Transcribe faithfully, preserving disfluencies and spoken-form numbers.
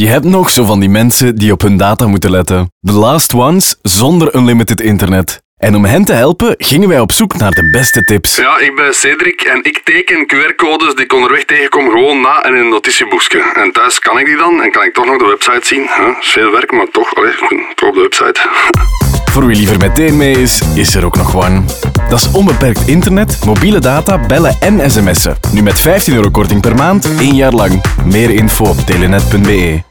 Je hebt nog zo van die mensen die op hun data moeten letten. The last ones zonder unlimited internet. En om hen te helpen gingen wij op zoek naar de beste tips. Ja, ik ben Cedric en ik teken Q R-codes die ik onderweg tegenkom gewoon na in een notitieboekje. En thuis kan ik die dan en kan ik toch nog de website zien. Huh? Is veel werk, maar toch, allee, toch op de website. Voor wie liever meteen mee is, is er ook nog One. Dat is onbeperkt internet, mobiele data, bellen en sms'en. Nu met vijftien euro korting per maand, één jaar lang. Meer info op telenet punt be.